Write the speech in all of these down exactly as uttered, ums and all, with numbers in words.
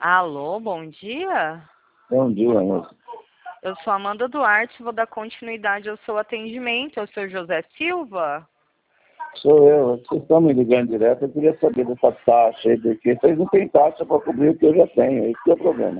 Alô, bom dia. Bom dia, moço. Eu sou Amanda Duarte, vou dar continuidade ao seu atendimento. É o seu José Silva? Sou eu. Vocês estão me ligando direto, eu queria saber dessa taxa aí, porque vocês não têm taxa para cobrir o que eu já tenho, esse que é o problema.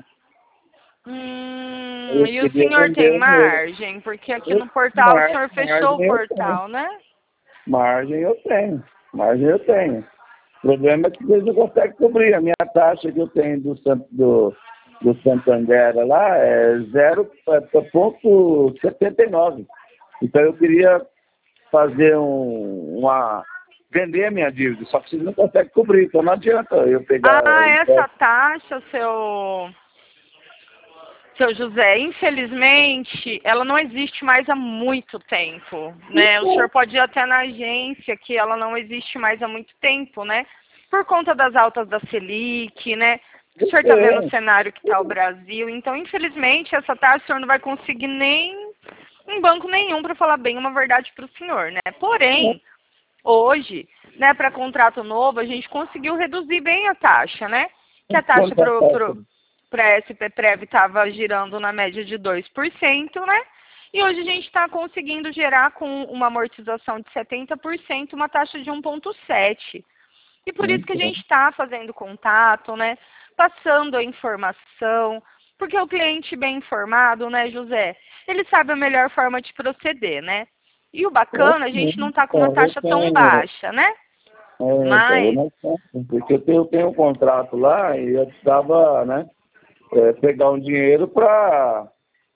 Hum, Eu e o queria senhor vender tem o meu. margem? Porque aqui Eu, no portal o mar, senhor fechou o margem eu tenho. portal, né? Margem eu tenho. Margem eu tenho. O problema é que vocês não conseguem cobrir. A minha taxa que eu tenho do, San- do, do Santander lá é zero vírgula setenta e nove. Então eu queria fazer um, uma... vender a minha dívida, só que vocês não conseguem cobrir, então não adianta eu pegar Ah, o essa empréstimo. taxa, seu, seu José, infelizmente, ela não existe mais há muito tempo, né? O senhor pode ir até na agência que ela não existe mais há muito tempo, né? Por conta das altas da Selic, né? O senhor está vendo o cenário que está o Brasil, então, infelizmente, essa taxa o senhor não vai conseguir nem em banco nenhum, para falar bem uma verdade para o senhor, né? Porém, hoje, né, para contrato novo, a gente conseguiu reduzir bem a taxa, né? Que a taxa Quanto é a para taxa? a S P Prev estava girando na média de dois por cento, né? E hoje a gente está conseguindo gerar com uma amortização de setenta por cento uma taxa de um vírgula sete. E por isso que a Então, gente está fazendo contato, né? Passando a informação, porque o cliente bem informado, né, José? Ele sabe a melhor forma de proceder, né? E o bacana, a gente não está com uma então, eu taxa tão tenho, baixa, né? é, então, eu Mas, não tenho, porque eu tenho, eu tenho um contrato lá e eu precisava, né, é, pegar um dinheiro para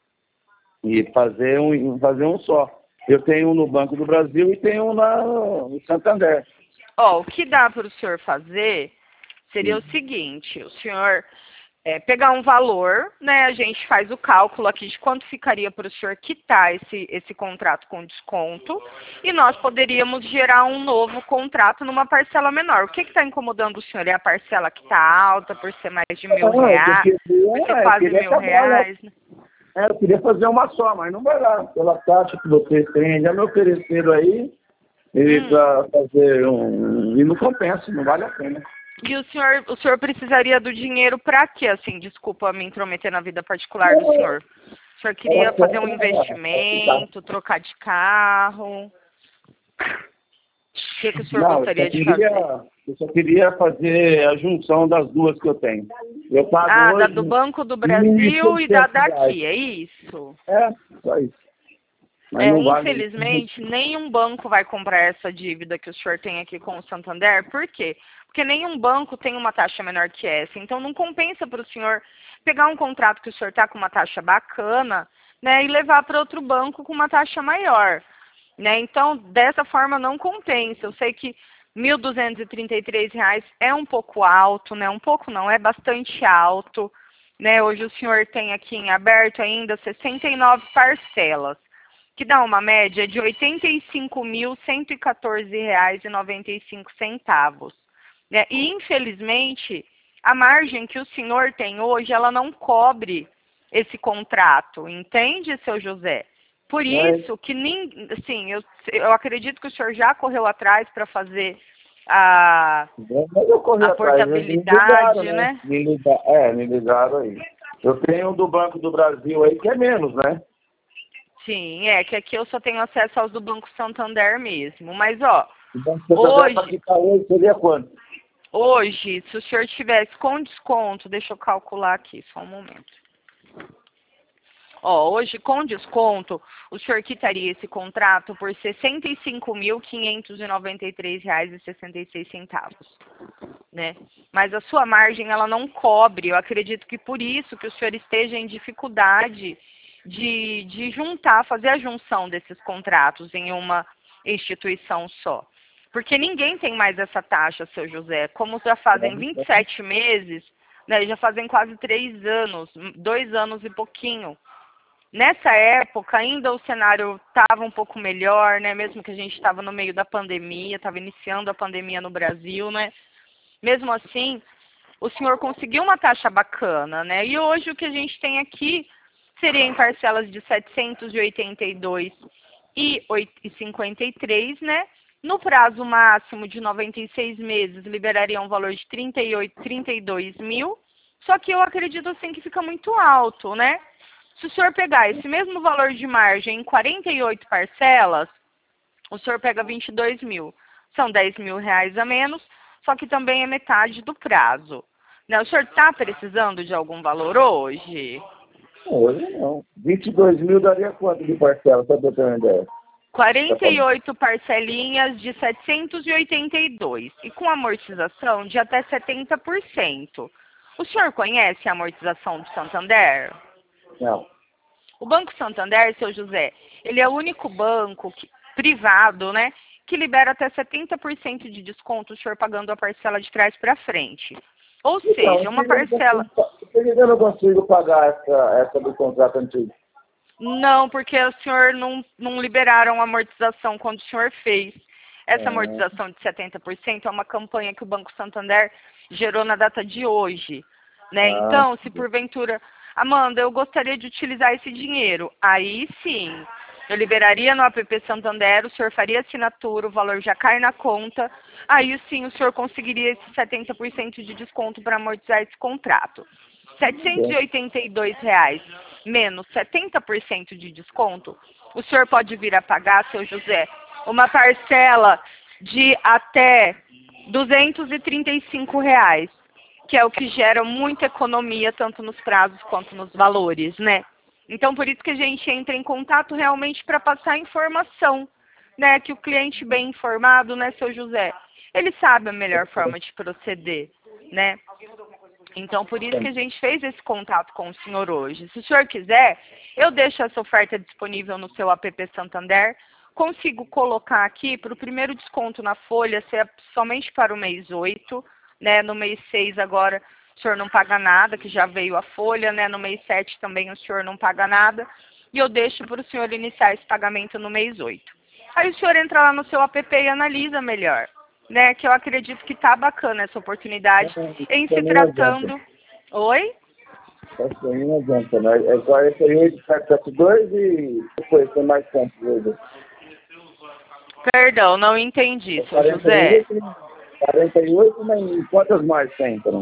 e fazer um, fazer um só. Eu tenho um no Banco do Brasil e tenho um na, no Santander. ó, o que dá para o senhor fazer seria o seguinte, o senhor é, pegar um valor, né? A gente faz o cálculo aqui de quanto ficaria para o senhor quitar esse, esse contrato com desconto e nós poderíamos gerar um novo contrato numa parcela menor. O que está incomodando o senhor? É a parcela que está alta por ser mais de mil Ah, eu reais, por ser queria, eu quase queria mil acabar lá. reais, né? É, eu queria fazer uma só, mas não vai lá. Pela taxa que vocês têm, já me ofereceram aí, e Hum. para fazer um... E não compensa, não vale a pena. E o senhor, o senhor precisaria do dinheiro para quê, assim? Desculpa me intrometer na vida particular do senhor. O senhor queria Ela quer fazer um investimento, trocar de carro? O que, que o senhor Não, eu só, gostaria de fazer? queria, eu só queria fazer a junção das duas que eu tenho. Eu pago Ah, da hoje do Banco do mil e Brasil e da seiscentos reais. daqui, é isso? É, só isso. Mas É, não vale. infelizmente, nenhum banco vai comprar essa dívida que o senhor tem aqui com o Santander. Por quê? Porque nenhum banco tem uma taxa menor que essa. Então, não compensa para o senhor pegar um contrato que o senhor está com uma taxa bacana, né, e levar para outro banco com uma taxa maior. Né? Então, dessa forma, não compensa. Eu sei que mil duzentos e trinta e três reais é um pouco alto, né? Um pouco não, é bastante alto. Né? Hoje o senhor tem aqui em aberto ainda sessenta e nove parcelas, que dá uma média de oitenta e cinco mil cento e quatorze reais e noventa e cinco centavos. Né? E, infelizmente, a margem que o senhor tem hoje, ela não cobre esse contrato, entende, seu José? Por Mas, isso que, nem, assim, eu, eu acredito que o senhor já correu atrás para fazer a, mas eu corri a atrás, eles me ligaram, portabilidade, né? né? Me ligaram, é, me ligaram aí. Eu tenho um do Banco do Brasil aí que é menos, né? Sim, é que aqui eu só tenho acesso aos do Banco Santander mesmo. Mas, ó, O Banco do Santander para hoje, quitar hoje seria quanto? hoje, se o senhor tivesse com desconto, deixa eu calcular aqui, só um momento. Ó, hoje com desconto, o senhor quitaria esse contrato por sessenta e cinco mil quinhentos e noventa e três reais e sessenta e seis centavos, né? Mas a sua margem, ela não cobre. Eu acredito que por isso que o senhor esteja em dificuldade de, de juntar, fazer a junção desses contratos em uma instituição só. Porque ninguém tem mais essa taxa, seu José. Como já fazem vinte e sete meses, né, já fazem quase três anos, dois anos e pouquinho. Nessa época, ainda o cenário estava um pouco melhor, né? Mesmo que a gente estava no meio da pandemia, estava iniciando a pandemia no Brasil, né? Mesmo assim, o senhor conseguiu uma taxa bacana, né? E hoje o que a gente tem aqui seria em parcelas de setecentos e oitenta e dois reais e cinquenta e três centavos, né? No prazo máximo de noventa e seis meses, liberaria um valor de trinta e oito, trinta e dois mil Só que eu acredito assim que fica muito alto, né? Se o senhor pegar esse mesmo valor de margem em quarenta e oito parcelas, o senhor pega vinte e dois mil. São dez mil reais a menos, só que também é metade do prazo. Né? O senhor está precisando de algum valor hoje? Hoje não. vinte e dois mil daria quanto de parcela, só para eu ter uma ideia? quarenta e oito parcelinhas de setecentos e oitenta e dois e com amortização de até setenta por cento. O senhor conhece a amortização do Santander? Não. O Banco Santander, seu José, ele é o único banco que, privado, né, que libera até setenta por cento de desconto o senhor pagando a parcela de trás para frente. Ou Então, seja, uma parcela... Por que eu não consigo pagar essa, essa do contrato antigo? Não, porque o senhor não, não liberaram a amortização quando o senhor fez. Essa Ah. amortização de setenta por cento é uma campanha que o Banco Santander gerou na data de hoje. Né? Ah. Então, se porventura... Amanda, eu gostaria de utilizar esse dinheiro. Aí sim, eu liberaria no app Santander, o senhor faria assinatura, o valor já cai na conta. Aí sim, o senhor conseguiria esse setenta por cento de desconto para amortizar esse contrato. setecentos e oitenta e dois reais menos setenta por cento de desconto, o senhor pode vir a pagar, seu José, uma parcela de até duzentos e trinta e cinco reais, que é o que gera muita economia, tanto nos prazos quanto nos valores, né? Então, por isso que a gente entra em contato realmente para passar informação, né? Que o cliente bem informado, né, seu José, ele sabe a melhor forma de proceder, né? Então, por isso que a gente fez esse contato com o senhor hoje. Se o senhor quiser, eu deixo essa oferta disponível no seu app Santander. Consigo colocar aqui para o primeiro desconto na folha ser somente para o mês oito, né? No mês seis agora o senhor não paga nada, que já veio a folha, né? No mês sete também o senhor não paga nada. E eu deixo para o senhor iniciar esse pagamento no mês oito. Aí o senhor entra lá no seu app e analisa melhor. Né, que eu acredito que tá bacana essa oportunidade em se tratando... Oi? Essa aí não adianta, né? É quarenta e oito, setenta e dois e depois tem mais tempo. Perdão, não entendi, seu quarenta e oito, José. quarenta e oito, mas quantas mais tem, então?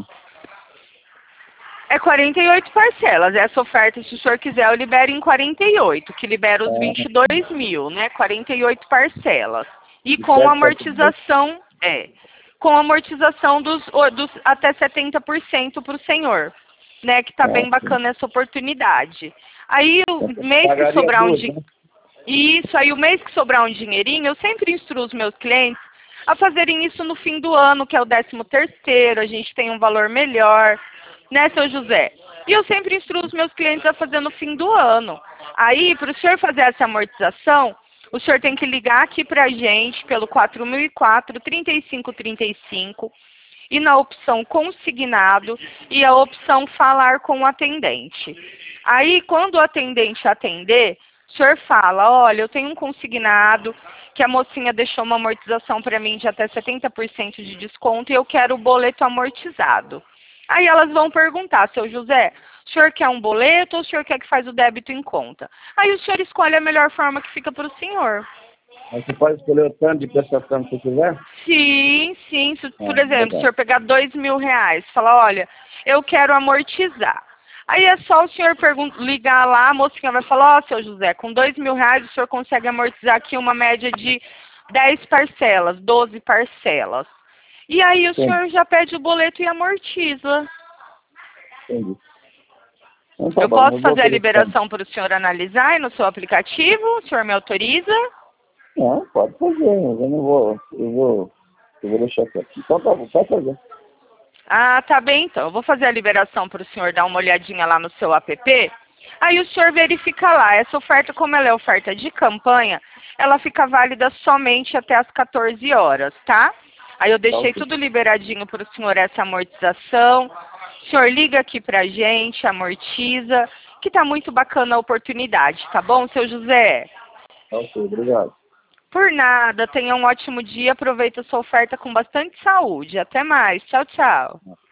É quarenta e oito parcelas. Essa oferta, se o senhor quiser, eu libero em quarenta e oito, que libera os vinte e dois mil, né? quarenta e oito parcelas. E com amortização... É, com amortização dos, dos até setenta por cento para o senhor, né? Que tá Ah, bem bacana essa oportunidade. Aí o mês que sobrar um dinheiro. Isso, aí o mês que sobrar um dinheirinho, eu sempre instruo os meus clientes a fazerem isso no fim do ano, que é o décimo terceiro, a gente tem um valor melhor, né, seu José? E eu sempre instruo os meus clientes a fazer no fim do ano. Aí, para o senhor fazer essa amortização, o senhor tem que ligar aqui para a gente pelo quatro mil e quatro, trinta e cinco trinta e cinco e na opção consignado e a opção falar com o atendente. Aí, quando o atendente atender, o senhor fala, olha, eu tenho um consignado que a mocinha deixou uma amortização para mim de até setenta por cento de desconto e eu quero o boleto amortizado. Aí elas vão perguntar, seu José, o senhor quer um boleto ou o senhor quer que faz o débito em conta? Aí o senhor escolhe a melhor forma que fica para o senhor. Mas você pode escolher o tanto de prestação que você quiser? Sim, sim. Se, por Ah, exemplo, legal. se o senhor pegar dois mil reais, falar, olha, eu quero amortizar. Aí é só o senhor ligar lá, a mocinha vai falar, ó, seu José, com dois mil reais o senhor consegue amortizar aqui uma média de dez parcelas, doze parcelas. E aí o Sim. senhor já pede o boleto e amortiza. Entendi. Então, tá Eu bom, posso eu vou fazer a querer liberação para o senhor analisar aí no seu aplicativo? O senhor me autoriza? Não, pode fazer, mas eu não vou, eu vou, eu vou deixar aqui. Então tá bom, pode fazer. Ah, tá bem então. Eu vou fazer a liberação para o senhor dar uma olhadinha lá no seu app. Aí o senhor verifica lá. Essa oferta, como ela é oferta de campanha, ela fica válida somente até as quatorze horas, tá? Aí eu deixei Tá, tudo liberadinho para o senhor essa amortização. O senhor liga aqui pra gente, amortiza, que tá muito bacana a oportunidade, tá bom, seu José? ok, obrigado. Por nada, tenha um ótimo dia, aproveita a sua oferta com bastante saúde. Até mais, tchau, tchau.